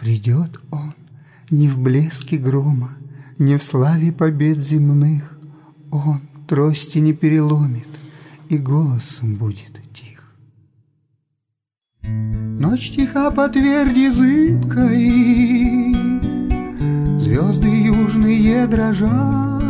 Придет он не в блеске грома, не в славе побед земных. Он трости не переломит, и голосом будет тих. Ночь тиха по тверди зыбкой, звезды южные дрожат,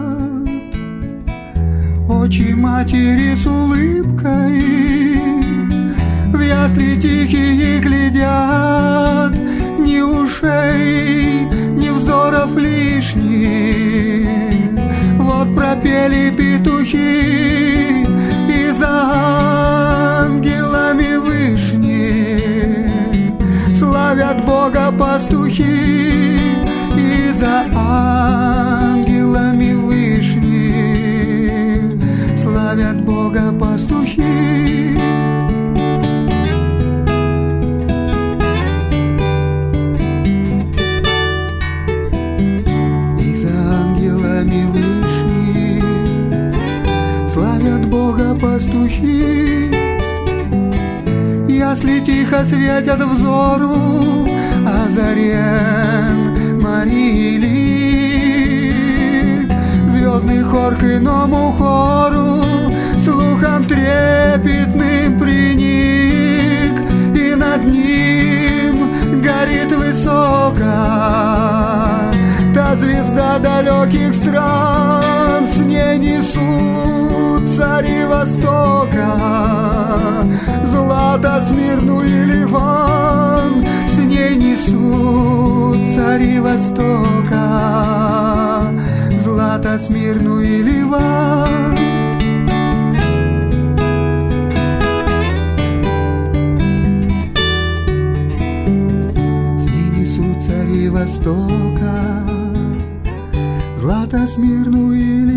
очи матери с улыбкой в ясли тихие глядят. Ни ушей, ни взоров лишних. Вот пропели петухи, и за ангелами вышних славят Бога пастухи, и за ангелами вышних славят Бога пастухи. Бога пастухи, ясли тихо светят взору озарен Марии лик. Звездный хор к иному хору слухом трепетным приник, и над ним горит высоко та звезда далеких стран. С ней несут цари Востока злато, Смирну и Ливан. С ней несут цари Востока злато, Смирну и Ливан. С ней несут цари Востока злато, Смирну и Ливан.